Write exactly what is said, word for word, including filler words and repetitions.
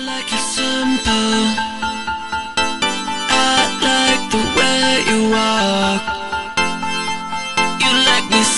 like it simple. I like the way you walk. You like me